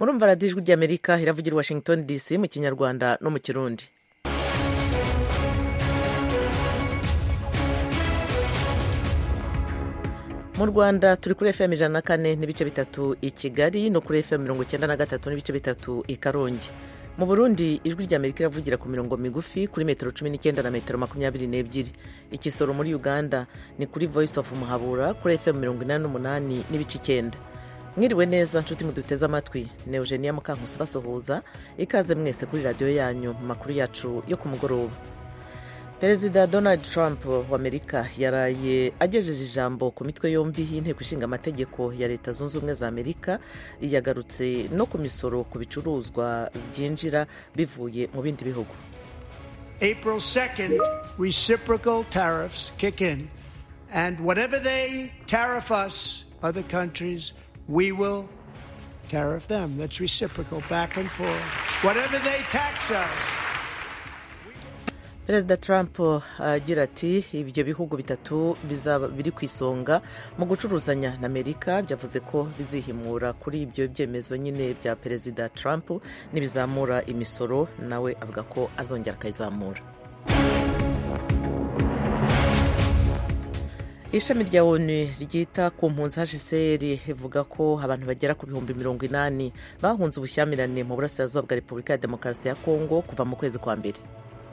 murumva radiyo ijwi ry'Amerika iravugira Washington DC mu kinyarwanda no mu kirundi. Mu Rwanda turi kuri FM 104 n'ibice bitatu i Kigali no kuri FM 93 n'ibice bitatu i Karongi. Mu Burundi ijwi ry'Amerika iravugira ku mirongo migufi kuri metero 19 na metero 22. Ikisoro muri Uganda ni kuri Voice of Muhabura kuri FM 88 n'ibice 9. Mwiriwe neza nshuti muduteze amatwi, ne Eugenia Mukankusi basohoza ikaze mwese kuri radio yanyu mu makuru yacu yo ku mugoroba. Perezida Donald Trump wa Amerika yaraye agejeje ijambo ku mitwe yombi y'inteko ishinga amategeko ya Leta Zunze Ubumwe za Amerika, yagarutse no ku misoro ku bicuruzwa byinjira bivuye mu bindi bihugu. April 2nd, reciprocal tariffs kick in, and whatever they tariff us, other countries, we will tariff them. That's reciprocal, back and forth. Whatever they tax us. Perezida Trump agira ati ibyo bihugu bitatu bizaba biri ku isonga mu gucuruzanya na Amerika, byavuze ko bizihimura kuri ibyo byemezo nyine bya Perezida Trump nibizamura imisoro, nawe avuga ko azongera akayizamura. Ishami rya ONU ryita ku mpunzi HCR rivuga ko abantu bagera ku bihumbi 80 bahunze ubushyamirane mu burasirazuba bwa Repubulika ya Demokarasi ya Kongo kuva mu kwezi kwa mbere.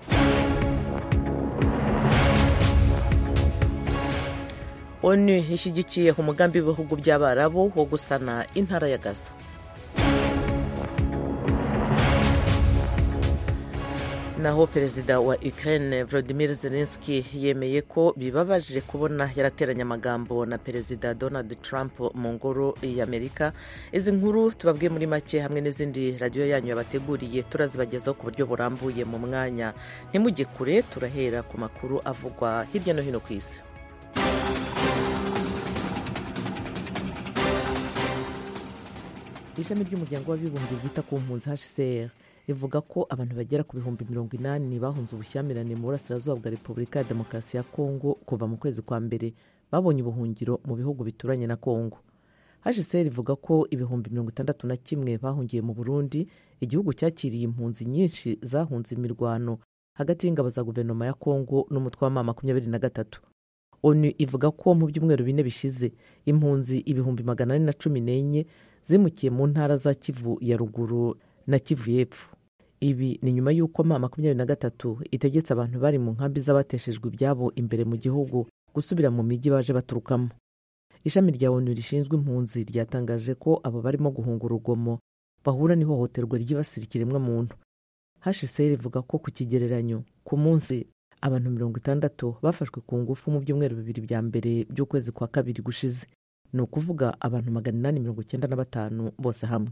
ONU ishyigikiye umugambi w'ibihugu by'Abarabu wo gusana intara ya Gaza. Naho Perezida wa Ukraine Volodymyr Zelensky yemeye ko bibabaje kubona yarateranya amagambo na Perezida Donald Trump mu ngoro y'Amerika. Izi nkuru tubabwiye muri make hamwe n'izindi radio yanyu yabateguriye turazibagezaho ku buryo burambuye mu mwanya. Ntimujye kure, turahera ku makuru avugwa hirya no hino ku isi. Ishami ry'umuryango w'abibumbye ryita ku mpunzi HCR rivuga ko abantu bagera ku bihumbi 80 bahunze ubushyamirane mu burasirazuba bwa Repubulika ya Demokarasi ya Kongo kuva mu kwezi kwa mbere babonye ubuhungiro mu bihugu bituranye na Kongo. HCR rivuga ko ibihumbi 61 bahungiye mu Burundi, igihugu cyakiriye impunzi nyinshi zahunze imirwano hagati y'ingabo za guverinoma ya Kongo n'umutwe wa M23. ONU ivuga ko mu byumweru bine bishize impunzi ibihumbi 414 zimukiye mu ntara za Kivu ya ruguru na Kivu y'epfo. Ibi ni nyuma y'uko M23 itegetse abantu bari mu nkambi z'abateshejwe ibyabo imbere mu gihugu gusubira mu miji baje baturukamo. Ishami rya ONU rishinzwe impunzi ryatangaje ko abo barimo guhunga urugomo bahura n'ihohoterwa ryibasira ikiremwamuntu. HCR ivuga ko ku kigereranyo ku munsi abantu 60 bafashwe ku ngufu mu byumweru bibiri bya mbere by'ukwezi kwa kabiri gushize, ni ukuvuga abantu 895 bose hamwe.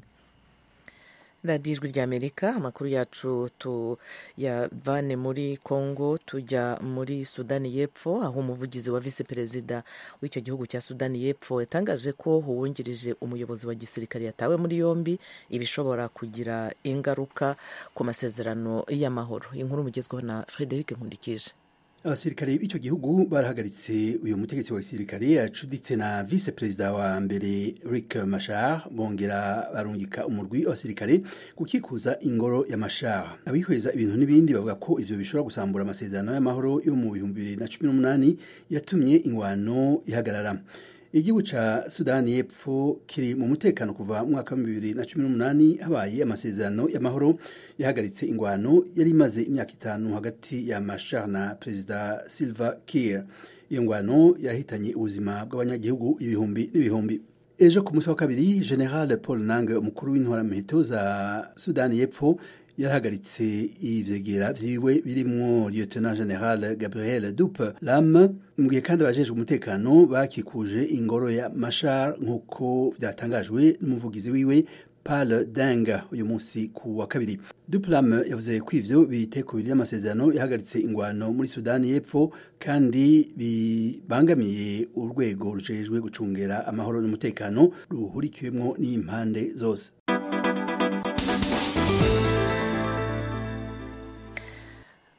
Radio Ijwi ry'Amerika, amakuru yacu tuyavane muri Kongo tujya muri Sudani y'Epfo, aho umuvugizi wa vice perezida w'icyo gihugu cya Sudani y'Epfo yatangaje ko uwungirije umuyobozi wa gisirikare yatawe muri yombi, ibishobora kugira ingaruka ku masezerano y'amahoro. Inkuru mugezweho na Frederic Nkundikije. Abasirikare b'icyo gihugu barahagaritse uyu mutegetsi wa gisirikare acuditse na vice perezida wa mbere Riek Machar, bongera barungika umurwi w'abasirikare kukikuza ingoro ya Machar. Abihweza ibintu n'ibindi bavuga ko ivyo bishobora gusambura amasezerano y'amahoro yo mu 2018 yatumye ingwano ihagarara. Igihugu ca Sudani y'Epfo kiri mu mutekano kuva mu mwaka wa 2018 habaye amasezerano y'amahoro yahagaritse ingwano yari imaze imyaka 5 hagati ya Machar na Perezida Salva Kiir. Iyo ngwano yahitanye ubuzima bw'abanyagihugu ibihumbi n'ibihumbi. Ejo ku munsi wa kabiri, General Paul Nang, umukuru w'intwaramuheto za Sudani y'Epfo, yarahagaritse ivyegera vyiwe birimwo Lieutenant General Gabriel Dupe-Lam, mbwiye kandi abajejwe umutekano bakikuje ingoro ya Machar nk'uko vyatangajwe n'umuvugizi wiwe Paul Denga uyu munsi ku wa kabiri. Dupe-Lam yavuze ko ivyo bitekubiri y'amasezerano yahagaritse ingwano muri Sudani y'Epfo kandi bibangamiye urwego rujejwe gucungera amahoro n'umutekano ruhurikiwemwo n'impande zose.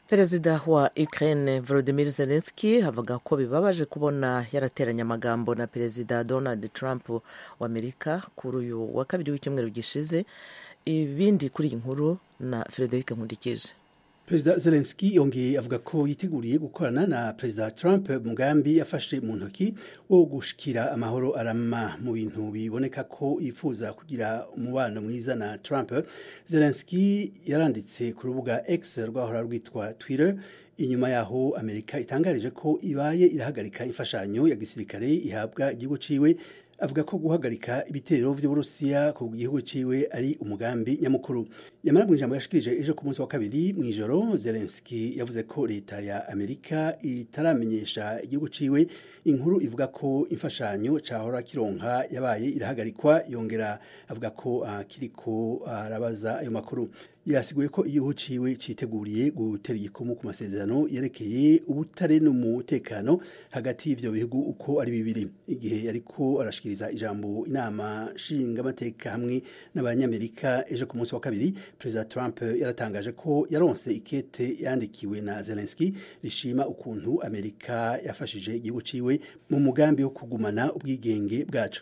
perezida wa Ukraine Volodymyr Zelensky avuga ko bibabaje kubona yarateranye amagambo na perezida Donald Trump wa Amerika kuri uyu wa kabiri w'icyumweru gishize. Ibindi kuri iyi nkuru na Frederic Nkundikije. Perezida Zelensky yongeye avuga ko yiteguriye gukorana na Perezida Trump mugambi yafashe mu ntoki wo gushikira amahoro arama mu bintu biboneka ko yifuza kugira umubano mwiza na Trump. Zelensky yaranditse ku rubuga X rwahora rwitwa Twitter inyuma yaho Amerika itangarije ko ibaye irahagarika imfashanyo ya gisirikare ihabwa igihugu ciwe. Avuga ko guhagarika ibitero by'Uburusiya ku gihugu ciwe ari umugambi nyamukuru. Yamara mu ijambo yashikirije ejo ku munsi wa kabiri mw'ijoro, Zelensky yavuze ko leta ya Amerika itaramenyesha igihugu ciwe inkuru ivuga ko imfashanyo cahora kironka yabaye irahagarikwa. Yongera avuga ko kiriko arabaza ayo makuru. Yasiguye ko igihugu ciwe citeguriye gutera igikomo ku masezerano yerekeye ubutare n'umutekano hagati y'ivyo bihugu uko ari bibiri. Igihe yariko arashikiriza ijambo inama nshingamateka hamwe n'abanyamerika ejo ku munsi wa kabiri, Perezida Trump yaratangaje ko yaronse ikete yandikiwe na Zelensky rishima ukuntu Amerika yafashije igihugu ciwe mu mugambi wo kugumana ubwigenge bwacu.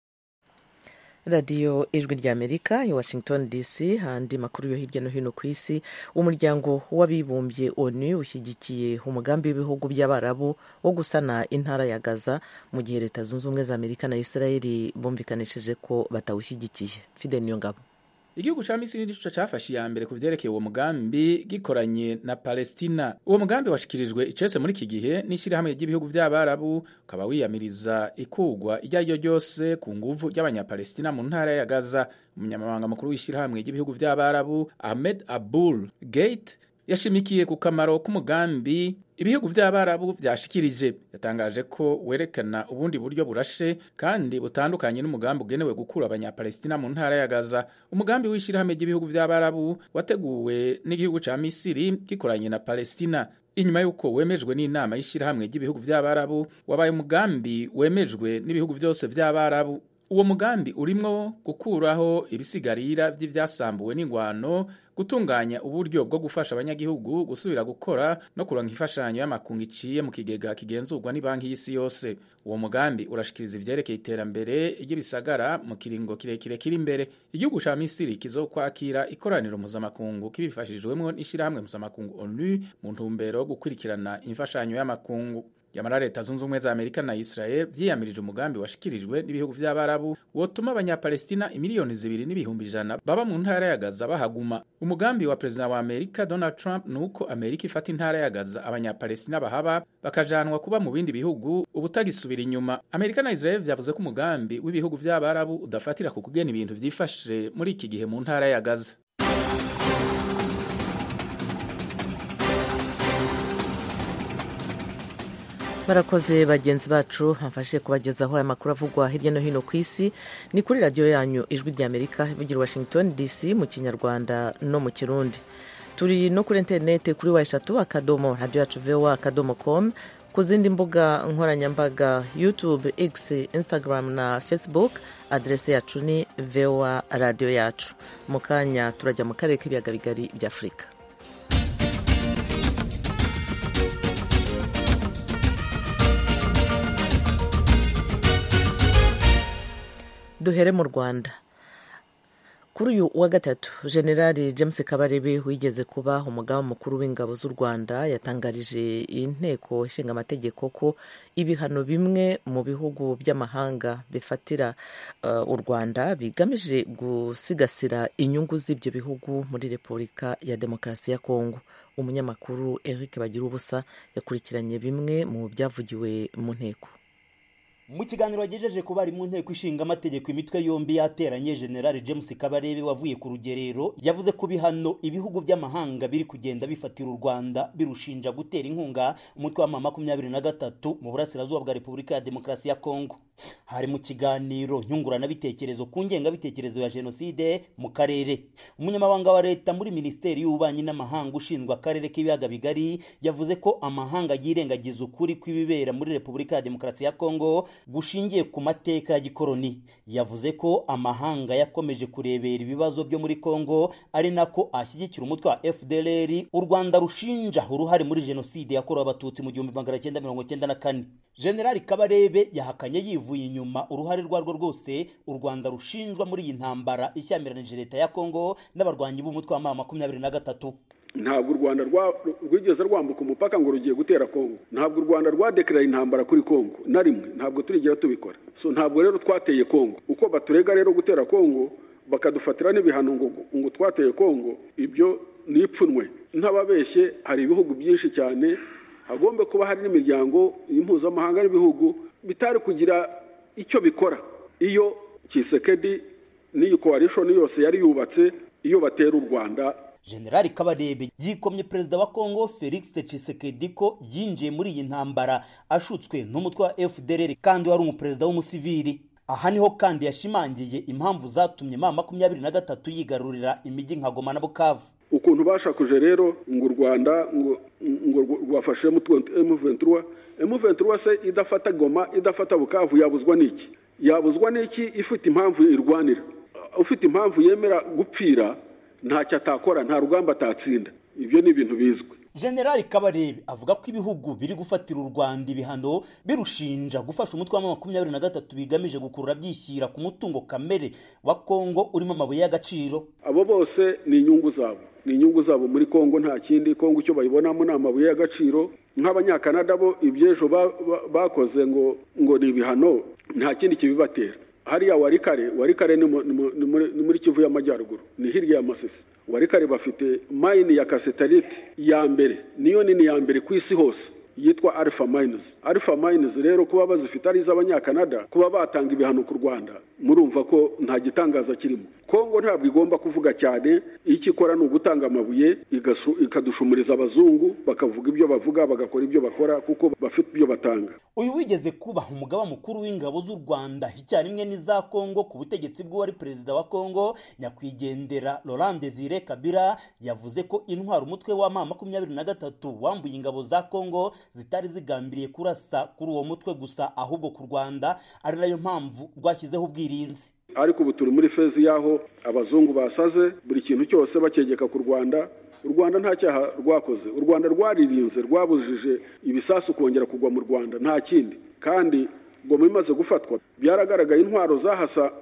radiyo ijwi ry'Amerika i Washington DC. handi makuru yo hirya no hino ku isi. Umuryango w'abibumbye ONU ushyigikiye umugambi w'ibihugu by'Abarabu wo gusana intara ya Gaza mu gihe Leta Zunze Ubumwe za Amerika na Israel bumvikanishije ko batawushyigikiye. Fidel Niyongabo. Igihugu ca Misiri nico cafashe ya mbere kuvyerekeye uwo mugambi gikoranye na Palestina. Uwo mugambi washikirijwe icese muri iki gihe n'ishirahamwe ry'ibihugu vy'Abarabu, ukaba wiyamiriza ikugwa iryo ryose ku nguvu ry'abanyapalestina mu ntara ya Gaza. Umunyamabanga mukuru w'ishirahamwe ry'ibihugu vy'Abarabu Ahmed Abul Gate yashimikiye ku kamaro k'umugambi ibihugu vy'Abarabu vyashikirije. Yatangaje ko werekana ubundi buryo burashe kandi butandukanye n'umugambi ugenewe gukura abanyapalestina mu ntara ya Gaza. Umugambi w'ishirahamwe ry'ibihugu vy'Abarabu wateguwe n'igihugu ca Misiri gikoranye na Palestina. Inyuma yuko wemejwe n'inama y'ishirahamwe ry'ibihugu vy'Abarabu, wabaye umugambi wemejwe n'ibihugu vyose vy'Abarabu. Uwo mugambi urimwo gukuraho ibisigarira vy'ivyasambuwe n'ingwano, gutunganya uburyo bwo gufasha abanyagihugu gusubira gukora no kuronka imfashanyo y'amakungu iciye mu kigega kigenzurwa n'Ibanki y'Isi yose. Uwo mugambi urashikiriza ivyerekeye iterambere ry'ibisagara mu kiringo kirekire kiri imbere. Igihugu ca Misiri kizokwakira ikoraniro mpuzamakungu kibifashijwemwo n'ishirahamwe mpuzamakungu ONU mu ntumbero yo gukurikirana imfashanyo y'amakungu. Yamara Leta Zunze Ubumwe za Amerika na Israel vyiyamirije umugambi washikirijwe n'ibihugu vy'Abarabu wotuma abanyapalestina 2,100,000 baba mu ntara ya Gaza bahaguma. Umugambi wa Perezida wa Amerika Donald Trump nuko Amerika ifata intara ya Gaza abanyapalestina bahaba bakajanwa kuba mu bindi bihugu ubutagisubira inyuma. Amerika na Israel vyavuze ko umugambi w'ibihugu vy'Abarabu udafatira ku kugena ibintu vyifashe muri iki gihe mu ntara ya Gaza. Barakoze bagenzi bacu hafashe kubagezaho aya makuru avugwa hirya no hino ku isi. Ni kuri radiyo yanyu ijwi ry'Amerika ivugira Washington DC mu Kinyarwanda no mu Kirundi. Turi no kuri interineti kuri wa3.radio.voa.com, ku zindi mbuga nkoranyambaga YouTube, X, Instagram na Facebook. Adrese yacu ni VOA radio yacu. Mu kanya turajya mu karere k'ibiyaga bigari bya Afurika. Duhere mu Rwanda. Kuri uyu wa gatatu, General James Kabarebe wigeze kuba umugaba mukuru w'ingabo z'u Rwanda yatangarije inteko ishinga amategeko ko ibihano bimwe mu bihugu by'amahanga bifatira u Rwanda bigamije gusigasira inyungu z'ibyo bihugu muri Repubulika ya Demokarasi ya Kongo. Umunyamakuru Eric Bagirubusa yakurikiranye bimwe mu byavugiwe mu nteko. Mu kiganiro yagejeje ku bari mu nteko ishinga amategeko imitwe yombi yateranye, General James Kabarebe wavuye ku rugerero yavuze ko bihano ibihugu by'amahanga biri kugenda bifatira u Rwanda birushinja gutera inkunga umutwe wa M23 mu burasirazuba bwa Repubulika ya Demokarasi ya Kongo. Hari mu kiganiro nyungurana bitekerezo ku ngenga bitekerezo ya genocide mu karere. Umunyamabanga wa leta muri Ministeri y'Ububanyi n'Amahanga ushinzwe akarere k'ibiyaga bigari yavuze ko amahanga yirengagiza ukuri kw'ibibera muri Repubulika ya Demokarasi ya Kongo gushingiye ku mateka ya gikoroni. Yavuze ko amahanga yakomeje kurebera ibibazo byo muri Kongo ari nako ashyigikira umutwe wa FDLR u Rwanda rushinja uruhare muri jenoside yakorewe abatutsi mu 1994. General Kabarebe yahakanye yivuye inyuma uruhare rwarwo rwose u Rwanda rushinjwa muri iyi ntambara ishyamiranyije leta ya Kongo n'abarwanyi b'umutwe wa M23. Ntabwo u Rwanda rwigeze rwambuka umupaka ngo rugiye gutera Kongo. Ntabwo u Rwanda rwadeklareye intambara kuri Kongo na rimwe, ntabwo turigera tubikora. So ntabwo rero twateye Kongo. Uko baturega rero gutera Kongo bakadufatira n'ibihano ngo twateye Kongo, ibyo ni ipfunwe. Ntababeshye, hari ibihugu byinshi cyane, hagomba kuba hari n'imiryango impuzamahanga n'ibihugu bitari kugira icyo bikora iyo Tshisekedi n'iyi coalition yose yari yubatse iyo batera u Rwanda. General Kabarebe yikomye perezida wa Kongo Felix Tshisekedi ko yinjiye muri iyi ntambara ashutswe n'umutwe wa FDLR kandi wari umuperezida w'umusivili. Aha niho kandi yashimangiye impamvu zatumye M23 yigarurira imijyi nka Goma na Bukavu. Ukuntu bashakuje rero ngo u Rwanda ngo rwafashe M23 se idafata Goma idafata Bukavu yabuzwa n'iki? Yabuzwa n'iki ifite impamvu irwanira? Ufite impamvu yemera gupfira ntacyo atakora, nta rugamba atatsinda. Ibyo ni ibintu bizwi. General Kabarebe avuga ko ibihugu biri gufatira u Rwanda ibihano birushinja gufasha umutwe wa M23 bigamije gukurura byishyira ku mutungo kamere wa Kongo urimo amabuye y'agaciro. Abo bose ni inyungu zabo muri Kongo, nta kindi. Kongo icyo bayibonamo ni amabuye y'agaciro. Nk'abanyakanada bo ibyejo bakoze ngo ni ibihano, nta kindi kibibatera. Hariya warikare ni muri Kivu y'Amajyaruguru, ni hirya ya Masisi. Warikare bafite mine ya cassiterite ya mbere, niyo nini ya mbere ku isi hose, yitwa Alpha Mines. Rero kuba bazifite ari iz'abanyakanada, kuba batanga ibihano ku Rwanda, murumva ko nta gitangaza kirimo. Kongo ntabwo igomba kuvuga cyane, icyo ikora ni ugutanga amabuye ikadushumuriza abazungu bakavuga ibyo bavuga bagakora ibyo bakora kuko bafite ibyo batanga. Uyu wigeze kuba umugaba mukuru w'ingabo z'u Rwanda icyarimwe n'iza Kongo ku butegetsi bw'uwari perezida wa Kongo nyakwigendera Laurent Desire Kabila yavuze ko intwaro umutwe wa M23 wambuye ingabo za Kongo zitari zigambiriye kurasa kuri uwo mutwe gusa ahubwo ku Rwanda, ari nayo mpamvu rwashyizeho ubwirinzi. Ariko ubu turi muri fezi yaho abazungu basaze buri kintu cyose bakegeka ku Rwanda. U Rwanda nta cyaha rwakoze. U Rwanda rwaririnze, rwabujije ibisasu kongera kugwa mu Rwanda, nta kindi. Kandi ngo bimaze gufatwa byaragaragaye intwaro zahasa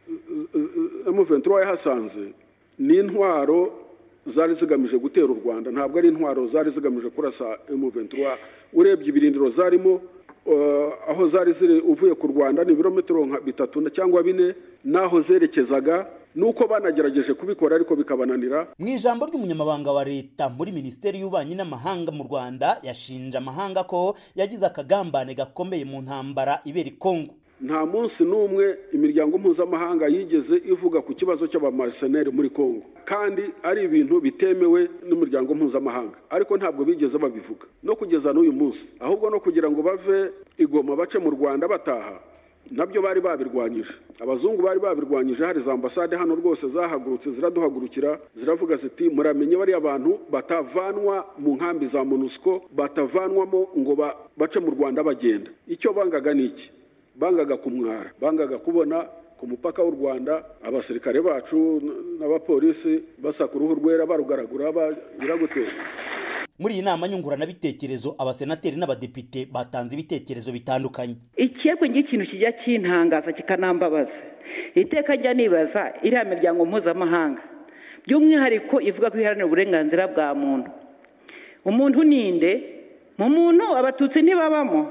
M23 yahasanze ni intwaro zari zigamije gutera u Rwanda, ntabwo ari intwaro zari zigamije kurasa M23. Urebye ibirindiro zarimo aho zari ziri uvuye ku Rwanda ni ibirometero 3 cyangwa 4, naho zerekezaga nuko banagerageje kubikora ariko bikabananira. Mu ijambo ry'umunyamabanga wa leta muri Minisiteri y'Ububanyi n'Amahanga mu Rwanda yashinja amahanga ko yagize akagambane gakomeye mu ntambara ibera Kongo. Nta munsi n'umwe imiryango mpuzamahanga yigeze ivuga ku kibazo cy'abamercenaires muri Kongo, kandi ari ibintu bitemewe n'umuryango mpuzamahanga, ariko ntabwo bigeze babivuga no kugeza n'uyu munsi. Ahubwo no kugira ngo bave Igoma bace mu Rwanda bataha, nabyo bari babirwanyije. Abazungu bari babirwanyije. Hari za ambasade hano rwose zahagurutse ziraduhagurukira ziravuga ziti muramenye bari abantu batavanwa mu nkambi za MONUSCO, batavanwamo ngo bace mu Rwanda bagenda. Icyo bangaga niki? Bangaga kumwara, bangaga kubona ku mupaka w'u Rwanda abasirikare bacu n'abapolisi basaka uruhu rwera barugaragura bagira gutera. Muri iyi nama nyunguranabitekerezo abasenateri n'abadepite batanze ibitekerezo bitandukanye. Ikiyego ngikintu kijya kintangaza kikanambabaza. Iteka njya nibaza iriya miryango mpuzamahanga by'umwihariko ivuga ko iharanira uburenganzira bwa muntu. Umuntu ninde? Mu muntu abatutsi ntibabamo.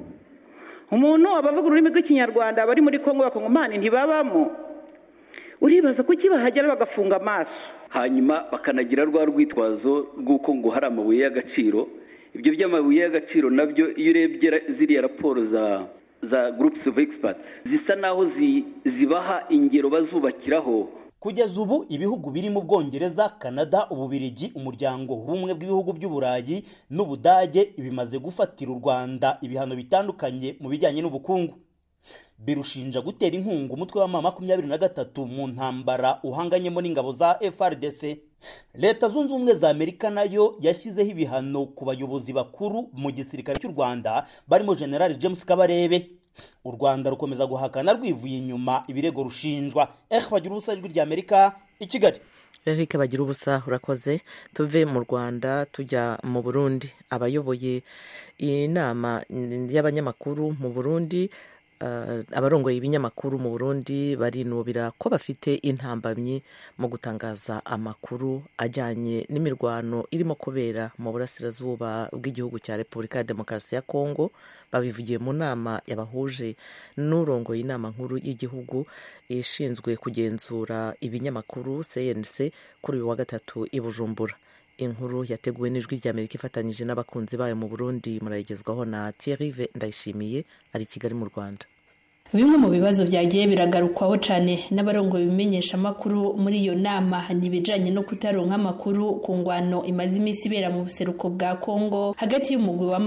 Umuntu abavuga ururimi rw'ikinyarwanda bari muri Kongo bakongomani ntibabamo. Uribaza ko kibahagera bagafunga amaso, hanyuma bakanagira rwa rwitwazo rw'uko ngo hari amabuye y'agaciro. Ibyo by'amabuye y'agaciro nabyo iyo urebye ziriya raporo za groups of experts zisa naho zibaha ingero bazubakiraho. Kugeza ubu ibihugu biri mu Bwongereza, Canada, Ububiligi, umuryango w'ubumwe bw'ibihugu by'Uburayi n'Ubudage bimaze gufatira u Rwanda ibihano bitandukanye mu bijyanye n'ubukungu. Birushinja gutera inkunga umutwe wa M23 mu ntambara uhanganyemo n'ingabo za FARDC. Leta Zunze Ubumwe za Amerika nayo yashyizeho ibihano ku bayobozi bakuru mu gisirikare cy'u Rwanda barimo General James Kabarebe. u Rwanda rukomeza guhakana rwivuye inyuma ibirego rushinjwa. Bagira ubusa, Ijwi ry'Amerika, i Kigali. Eric Bagira ubusa, urakoze. Tuve mu Rwanda tujya mu Burundi. Abayoboye inama y'abanyamakuru mu Burundi, abarongoye ibinyamakuru mu Burundi barinubira ko bafite intambamyi mu gutangaza amakuru ajyanye n'imirwano irimo kubera mu burasirazuba bw'igihugu cya Repubulika ya Demokarasi ya Kongo. Babivugiye mu nama yabahuje n'urongoye inama nkuru y'igihugu ishinzwe kugenzura ibinyamakuru CNC kuri uyu wa gatatu i Bujumbura. Inkuru yateguwe n'Ijwi ry'Amerika ifatanyije n'abakunzi bayo mu Burundi, murayigezwaho na Thierry Ndayishimiye ari i Kigali mu Rwanda. Bimwe mu bibazo byagiye biragarukwaho cyane n'abarongoye ibimenyesha makuru muri iyo nama nibijanye no kutaronka amakuru ku ngwano imaze iminsi ibera mu buseruko bwa Kongo hagati y'umugwi wa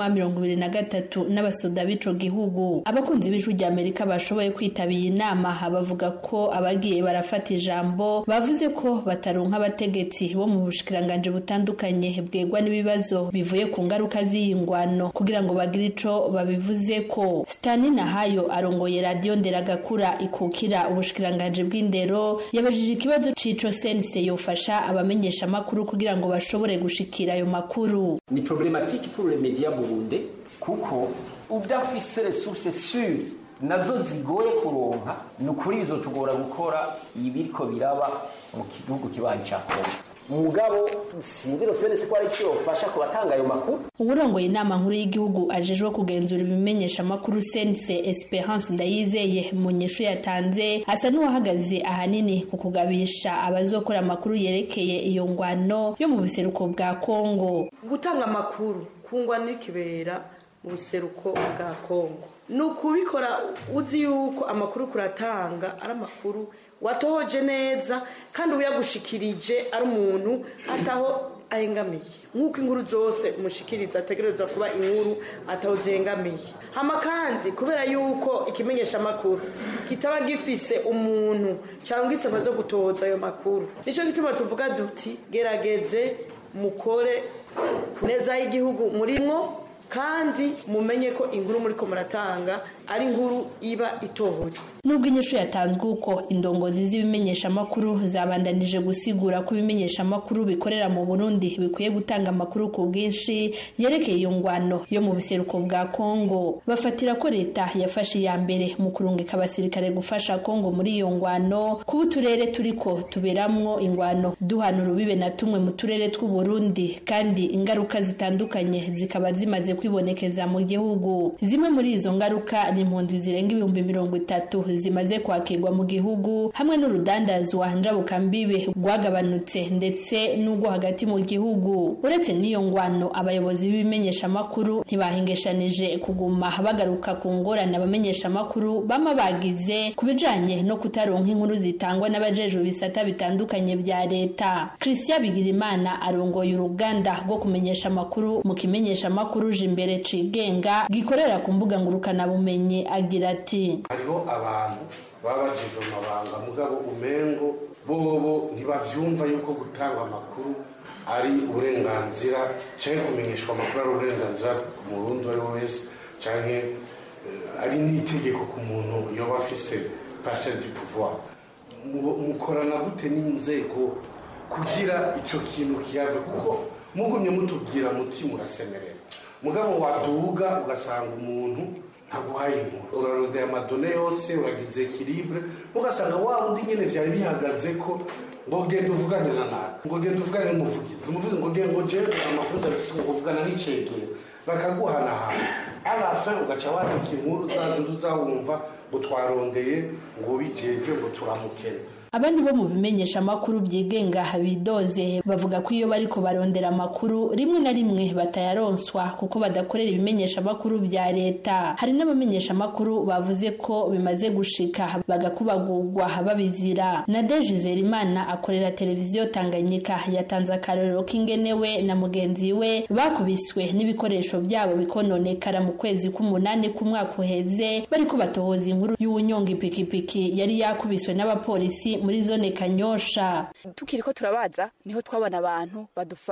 M23 n'abasoda b'ico gihugu. Abakunzi b'Ijwi ry'Amerika bashoboye kwitabira inama bavuga ko abagiye barafata ijambo bavuze ko bataronka abategetsi bo mu bushikiranganje butandukanye bwegwa n'ibibazo bivuye ku ngaruka z'iyi ngwano kugira ngo bagire ico babivuze ko. Stanina Hayo arongoye Radio Nderagakura ikukira ubushikiranganje bw'indero yabajije ikibazo cico sense yofasha abamenyesha makuru kugira ngo bashobore gushikira ayo makuru. Ni problématique pour les médias burundais kuko udafise ressources sûres nazo zigoye kuronka nukuri bizotugora gukora ibiriko biraba mu gihugu kibanyi ca Kongo. Mugabo sinziro sense ko ari cyo fasha kubatanga ayo makuru. Uburongoye inama nkuru y'igihugu ajejwe kugenzura ibimenyesha makuru sense Esperance Ndayizeye mu nyesho yatanze asa n'uwahagaze ahanini ku kugabisha abazokora amakuru yerekeye iyo ngwano yo mu buseruko bwa Kongo. Gutanga amakuru kungwa n'ikibera mu buseruko bwa Kongo nukubikora uzi yuko amakuru kuratanga ari amakuru watohoje neza kandi uyagushikirije ari umuntu ataho ahengamiye nk'uko inkuru zose umushikiriza ategerezwa kuba inkuru ataho zihengamiye. Hama kandi kubera yuko ikimenyesha amakuru kitaba gifise umuntu cyangwa isaba zo gutohoza ayo makuru, nico gituma tuvuga duti gerageze mukore neza y'igihugu murimwo kandi mumenye ko inkuru muri ko muratanga ari inkuru iba itohojwe. Nubwo inyishu yatanzwe uko indongozi z'ibimenyesha makuru zabandanije gusigura ko ibimenyesha makuru bikorera mu Burundi bikwiye gutanga amakuru ku bwinshi yerekeye iyo ngwano yo mu buseruko bwa Kongo. Bafatira ko leta yafashe ya mbere mu kurungika abasirikare gufasha Kongo muri iyo ngwano kuba uturere turiko tuberamwo ingwano duhana urubibe na tumwe mu turere tw'u Burundi kandi ingaruka zitandukanye zikaba zimaze kwibonekeza mu gihugu. Zimwe muri izo ngaruka ni impunzi zirenga 30,000 zimaze kwakirwa mu gihugu hamwe n'urudandazwa njabukambibe rwagabanutse ndetse n'ubwo hagati mu gihugu. Uretse n'iyo ngwano abayobozi b'ibimenyesha makuru ntibahingeshanije kuguma bagaruka ku ngorane abamenyesha makuru bama bagize kubijanye no kutaronka inkuru zitangwa n'abajejwe bisata bitandukanye bya leta. Christian Bigirimana arongoye uruganda rwo kumenyesha makuru mu kimenyesha makuru Jimbere Cigenga gikorera ku mbuga ngurukana bumenyi agira ati hariho abantu babajije amabanga mugabo umengo bobo ntibavyumva yuko gutanga amakuru ari uburenganzira cyangwa kumenyeshwa amakuru ari uburenganzira ku Murundi ari wese cyangwa ari n'itegeko ku muntu yoba afise parcelle du pouvoir. Mukorana gute n'inzego kugira ico kintu kiyave kuko mugumye mutubwira muti murasemerera mugabo waduga ugasanga umuntu ntaguhaye inkuru urarondera amadone yose uragize equilibre ugasanga wa undi nyene vyari bihagaze ko ngo genda uvugane na nani ngo genda uvugane n'umuvugizi umuvugizi ngo genda ngo je amakuru ndabise ngo uvugana n'icegera bakaguhana hano alafa ugaca wandika inkuru zazindi uzawumva ngo twarondeye ngo bijejwe ngo turamukene. Abandi bo mu bimenyesha makuru byigenga bidoze bavuga ko iyo bariko barondera amakuru rimwe na rimwe batayaronswa kuko badakorera ibimenyesha makuru bya leta. Hari n'abamenyesha makuru bavuze ko bimaze gushika bagakubagurwa babizira. Nadege Zerimana akorera televiziyo Tanganyika yatanze akarorero k'ingenewe na mugenzi we bakubiswe n'ibikoresho byabo bikononekara mu kwezi k'umunani k'umwaka uheze bariko batohoza inkuru y'ubunyonga ipikipiki yari yakubiswe n'abapolisi muri zone Kanyosha. Tukiriko turabaza niho twabana abantu badufata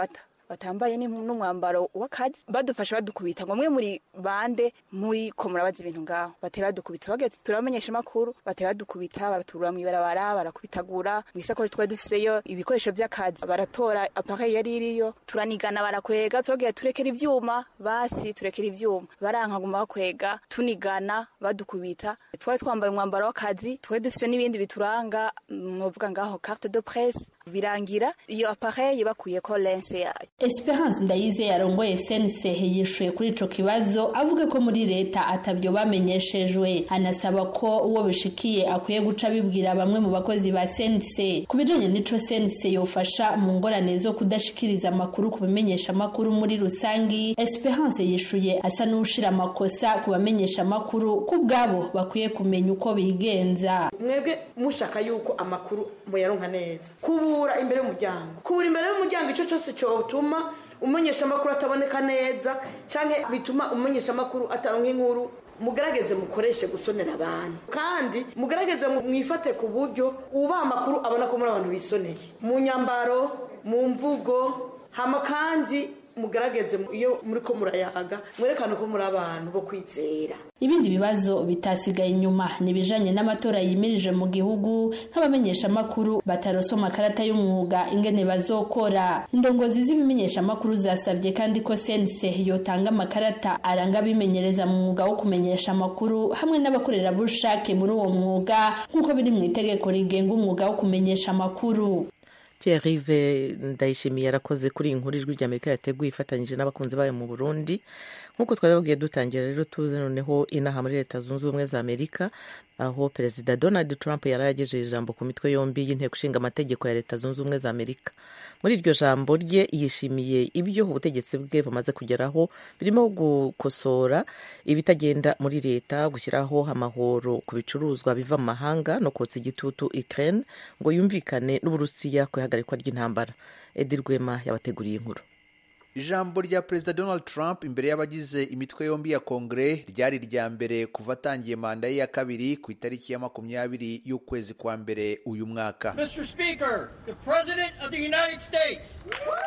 batambaye n'umwambaro w'akazi badufasha badukubita ngo mwe muri bande muri ko murabaza ibintu ngaho batera badukubita bagiye turamenyesha makuru batera badukubita baraturura mu ibarabara barakubitagura mu isako twari dufiseyo ibikoresho by'akazi baratora appareil yari iriyo turanigana barakwega twagiye turekera ivyuma basi turekera ivyuma barankaguma bakwega tunigana badukubita twari twambaye umwambaro w'akazi twari dufise n'ibindi bituranga novuga ngaho carte de presse birangira iyo appareil bakuye ko lens yayo. Esperance Ndayize yarongoye SNC yishuye kuri ico kibazo avuga ko muri leta atabyo bamenyeshejwe, anasaba ko uwo bishikiye akwiye guca bibwira bamwe mu bakozi ba SNC kubijanye n'ico SNC yofasha mu ngorane zo kudashikiriza amakuru kubimenyesha makuru muri rusangi. Esperance yishuye asa n'ushira amakosa kubamenyesha makuru kubgabo bakwiye kumenya uko bigenza. Mwebwe mushaka yuko amakuru muyaronka neza kubura imbere y'umuryango ico cyose cyo utuma umenyesha makuru ataboneka neza canke bituma umenyesha makuru atanga inkuru mugerageze mukoreshe gusonera abantu kandi mugerageze mwifate ku buryo uba amakuru abona ko muri abantu bisoneye mu nyambaro mu mvugo hama kandi mugerageze iyo muri ko murayaga mwerekana ko muri abantu bo kwizera. Ibindi bibazo bitasigaye inyuma nibijanye n'amatora yimirije mu gihugu nk'abamenyesha makuru batarosoma karata y'umwuga ingene bazokora. Indongozi z'ibimenyesha makuru zasabye kandi ko CNC yotanga amakarata aranga bimenyereza mu mwuga wo kumenyesha makuru hamwe n'abakorera bushake muri uwo mwuga nk'uko biri mu itegeko rigenga umwuga wo kumenyesha makuru. Thierry Ndayishimiye yarakoze kuri inkuru ijwi ry'Amerika yateguye ifatanyije n'abakunzi bayo mu Burundi. Nkuko twababwiye dutangira rero tuze noneho inaha muri Leta Zunze Ubumwe za Amerika aho Perezida Donald Trump yaragejeje ijambo ku mitwe yombi y'inteko ishinga amategeko ya Leta Zunze Ubumwe za Amerika. Muri iryo jambo rye yishimiye ibyo ubutegetsi bwe bumaze kugeraho birimo gukosora ibitagenda muri leta, gushyiraho amahoro ku bicuruzwa biva mu mahanga no kotsa igitutu Ukraine ngo yumvikane n'Uburusiya ku ihagarikwa ry'intambara. Edi Rwema yabateguriye inkuru. Ijambo rya Perezida Donald Trump imbere y'abagize imitwe yombi ya Kongere ryari rya mbere kuva atangiye manda ye ya kabiri ku itariki ya 20 y'ukwezi kwa mbere uyu mwaka. Mr. Speaker, the President of the United States.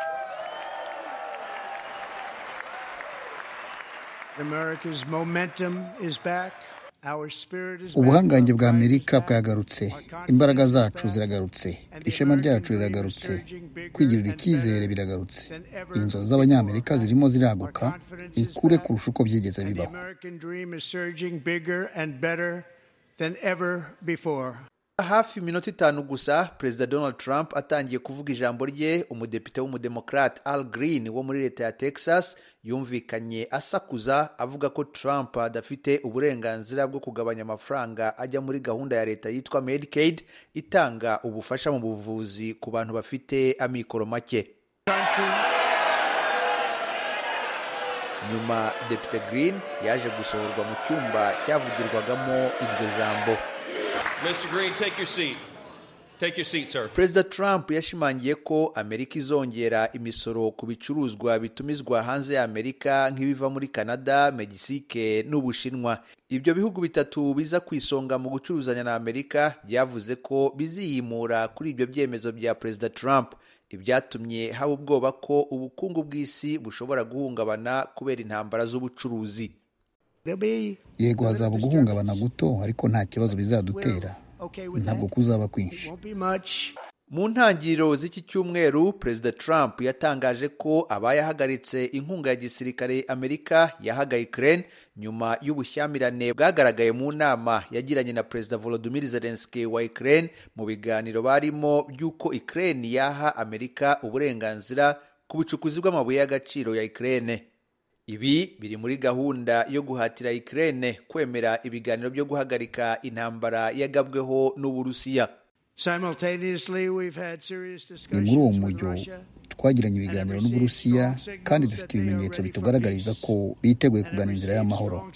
America's momentum is back. Ubuhangange bwa Amerika bwagarutse, imbaraga zacu ziragarutse, ishema ryacu riragarutse, kwigirira icyizere biragarutse. Inzozi z'abanyamerika zirimo ziraguka ikure kurusha uko byigeze bibaho. Hafi minota 5 gusa Perezida Donald Trump atangiye kuvuga ijambo rye, umudepite w'umudemokrate Al Green wo muri leta ya Texas yumvikanye asakuza avuga ko Trump adafite uburenganzira bwo kugabanya amafaranga ajya muri gahunda ya leta yitwa Medicaid itanga ubufasha mu buvuzi ku bantu bafite amikoro make. Nyuma Depite Green yaje gusohorwa mu cyumba cyavugirwagamo iryo jambo. Mr. Green, take your seat. Take your seat, sir. Perezida Trump yashimangiye ko Amerika izongera imisoro ku bicuruzwa bitumizwa hanze ya Amerika nk'ibiva muri Canada, Mexique n'Ubushinwa. Ibyo bihugu bitatu biza kwisonga mu gucuruzanya na Amerika byavuze ko biziyimura kuri ibyo byemezo bya Perezida Trump. Ibyatumye haba ubwoba ko ubukungu bw'isi bushobora guhungabana kubera intambara z'ubucuruzi. Yego hazaba guhungabana guto ariko nta kibazo bizadutera, ntabwo kuzaba kwinshi. Mu ntangiriro z'iki cyumweru Perezida Trump yatangaje ko abayahagaritse inkunga ya gisirikare Amerika yahaga Ukraine nyuma y'ubushyamirane bwagaragaye mu nama yagiranye na Perezida Volodymyr Zelensky wa Ukraine mu biganiro barimo by'uko Ukraine yaha Amerika uburenganzira ku bucukuzi bw'amabuye y'agaciro ya Ukraine. Ibi biri muri gahunda yo guhatira Ukraine kwemera ibiganiro byo guhagarika intambara yagabweho n'Uburusiya. Ni muri uwo mujyo twagiranye ibiganiro n'Uburusiya kandi dufite ibimenyetso bitugaragariza ko biteguye kugana inzira y'amahoro.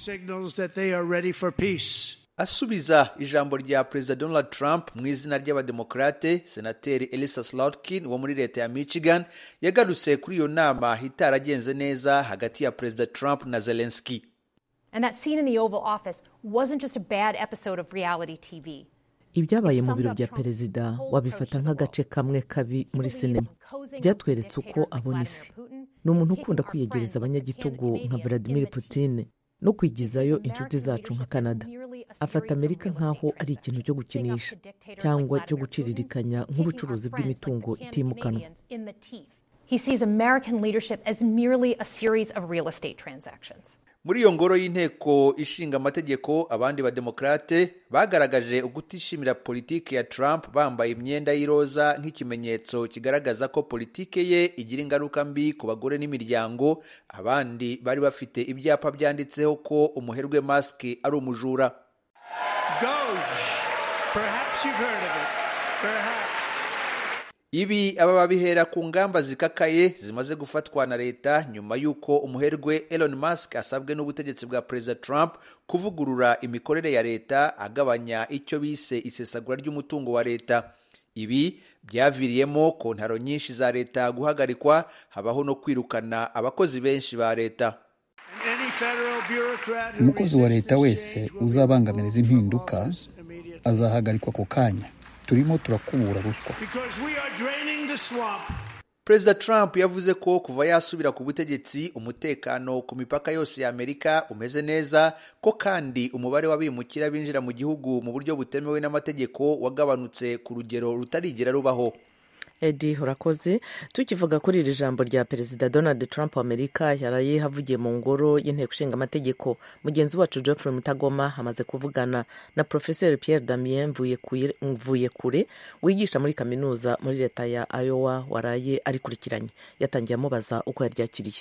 Asubiza ijambo rya Perezida Donald Trump mu izina ry'abademokrate, Senateri Elissa Slotkin wo muri leta ya Michigan yagarutse kuri iyo nama itaragenze neza hagati ya Perezida Trump na Zelensky. And that scene in the Oval Office wasn't just a bad episode of reality TV. ibyabaye mu biro bya perezida wabifata nk'agace kamwe kabi muri sinema. Byatweretse uko abona isi. Ni umuntu ukunda kwiyegereza abanyagitugu nka Vladimir Putin no kwigizayo inshuti zacu nka Canada. Afata Amerika nk'aho ari ikintu cyo gukinisha cyangwa cyo guciririkanya nk'ubucuruzi bw'imitungo itimukanwa. He sees American leadership as merely a series of real estate transactions. Muri iyo ngoro y'inteko ishinga amategeko, abandi bademokrate bagaragaje ugutishimira politike ya Trump bambaye imyenda y'iroza nk'ikimenyetso kigaragaza ko politike ye igira ingaruka mbi ku bagore n'imiryango. Abandi bari bafite ibyapa byanditseho ko umuherwe Musk ari umujura. Perhaps you've heard of it. Perhaps. Ibi aba babihera ku ngamba zikakaye zimaze gufatwa na leta nyuma y'uko umuherwe Elon Musk asabwe n'ubutegetsi bwa President Trump kuvugurura imikorere ya leta, agabanya icyo bise isesagura ry'umutungo wa leta. Ibi byaviriyemo kontaro nyinshi za leta guhagarikwa, habaho no kwirukana abakozi benshi ba leta. Umukozi wa leta wese uzabangamiriza impinduka azahagarikwa ako kanya. Turimo turakubura ruswa. President Trump yavuze ko kuva yasubira ku butegetsi umutekano ku mipaka yose ya Amerika umeze neza, ko kandi umubare w'abimukira binjira mu gihugu mu buryo butemewe n'amategeko wagabanutse ku rugero rutarigera rubaho. Edi urakoze. Tukivuga kuri iri jambo rya Perezida Donald Trump wa Amerika yaraye havugiye mu ngoro y'inteko ishinga amategeko, mugenzi wacu Geoffrey Mutagoma hamaze kuvugana na Professeur Pierre Damien Mvuyekure wigisha muri kaminuza muri leta ya Iowa, waraye arikurikiranye. Yatangiye amubaza uko yaryakiriye.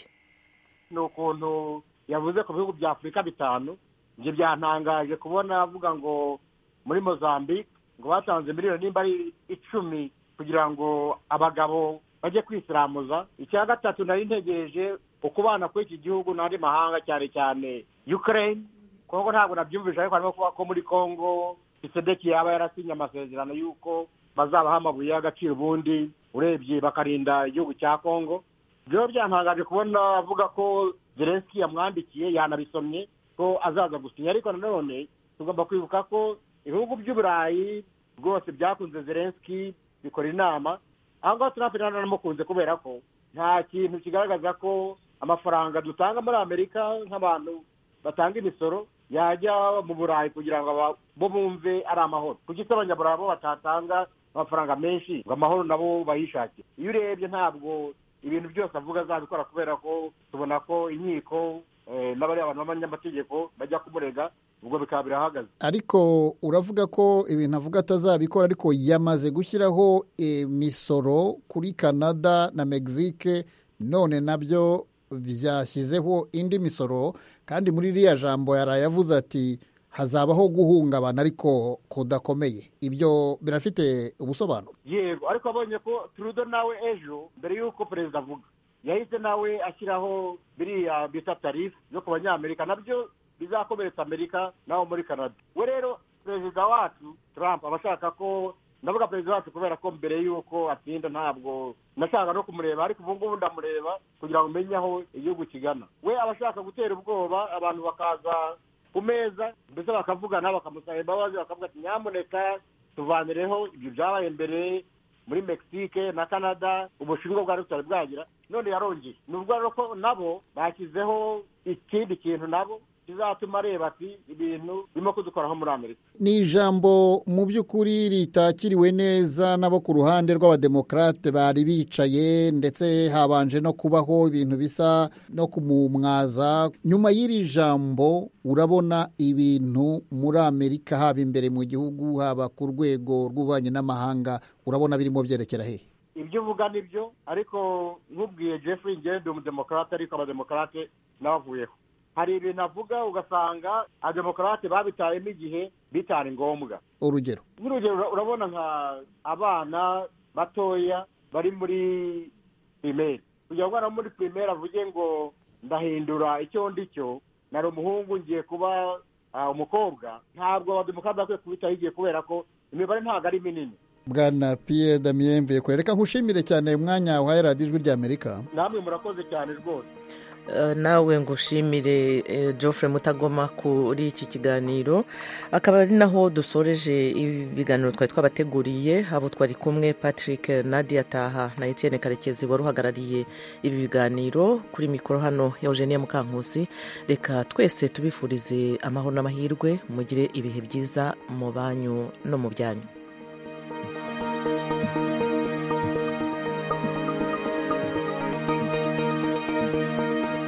N'ukuntu yavuze ku bihugu bya Afrika bitanu, nje byantangaje kubona avuga ngo muri Mozambique ngo batanze miliyoni nimba ari 10 kugira ngo abagabo bajye kwisiramuza. Icya gatatu nari ntegereje ukubana kw'iki gihugu n'andi mahanga cyane cyane Ukraine. Kongo ntabwo nabyumvise, ariko harimo kuba ko muri Kongo Tshisekedi yaba yarasinye amasezerano y'uko bazabaha amabuye y'agaciro, ubundi urebye bakarinda igihugu cya Kongo. Byo byantangaje kubona avuga ko Zelensky yamwandikiye, yanabisomye ko azaza gusinya. Ariko nanone tugomba kwibuka ko ibihugu by'Uburayi rwose byakunze Zelensky bikora inama. Aho Trump nanamukunze kubera ko nta kintu kigaragaza ko amafaranga dutanga muri Amerika nk'abantu batanga imisoro yajya mu Burayi kugira ngo bo bumve ari amahoro. Kuki abanyaburayi bo batatanga amafaranga menshi ngo amahoro nabo bayishake? Iyo urebye ntabwo ibintu byose avuga azabikora, kubera ko tubona ko inkiko n'abari abantu b'abanyamategeko bajya kumurega, ubwo bikaba birahagaze. Ariko uravuga ko ibintu avuga atazabikora, ariko yamaze gushyiraho imisoro kuri Canada na Mexique, none nabyo byashyizeho indi misoro, kandi muri iriya jambo yarayavuze ati hazabaho guhungabana ariko kudakomeye. Ibyo birafite ubusobanuro? Yego, ariko abonye ko Trudeau nawe ejo mbere y'uko perezida avuga yahise nawe ashyiraho biriya bita tarifu zo ku banyamerika, nabyo bizakomeretsa Amerika naho muri Canada. We rero perezida wacu Trump abashaka ko, ndavuga perezida wacu kubera ko mbere y'uko atsinda ntabwo nashaka no kumureba, ariko ubu ngubu ndamureba kugira ngo umenye aho igihugu kigana. We abashaka gutera ubwoba abantu bakaza ku meza, mbese bakavugana bakamusaba imbabazi, bakavuga ati nyamuneka tuvanireho ibyo byabaye mbere muri Mexique na Canada, ubushinwa bwa rutari bwagira. None yarongeye, nubwo rero ko nabo bashyizeho ikindi kintu nabo kizatuma areba ati ibintu birimo kudukoraho muri Amerika. Ni ijambo mu by'ukuri ritakiriwe neza nabo ku ruhande rw'abademokrate bari bicaye, ndetse habanje no kubaho ibintu bisa no kumumwaza. Nyuma y'iri jambo urabona ibintu muri Amerika, haba imbere mu gihugu haba ku rwego rw'ububanyi n'amahanga, urabona birimo byerekera hehe? Ibyo uvuga nibyo, ariko nkubwiye Jeffrey, ngende umudemokrate, ariko abademokrate nabavuyeho. Hari ibintu avuga ugasanga abademokrate babitayemo igihe bitari ngombwa. Urugero urabona nka abana batoya bari muri primaire, kugira ngo muri primaire avuge ngo ndahindura icyo ndicyo, nari umuhungu ngiye kuba umukobwa, ntabwo abademokrate bakwiye kubitaho igihe, kubera ko imibare ntabwo ari minini. Bwana Pierre Damien Mvuyekure, reka nkushimire cyane umwanya wahaye radiyo Ijwi ry'Amerika. Namwe murakoze cyane rwose. nawe ngushimire Geoffrey Mutagoma kuri iki kiganiro, akaba ari naho dusoreje ibiganiro twari twabateguriye. Abo twari kumwe Patrick Nadia Taha na Etienne Karekezi wari uhagarariye ibi biganiro, kuri mikoro hano ya Eugenia Mukankusi. Reka twese tubifurize amahoro n'amahirwe, mugire ibihe byiza mu banyu no mu byanyu.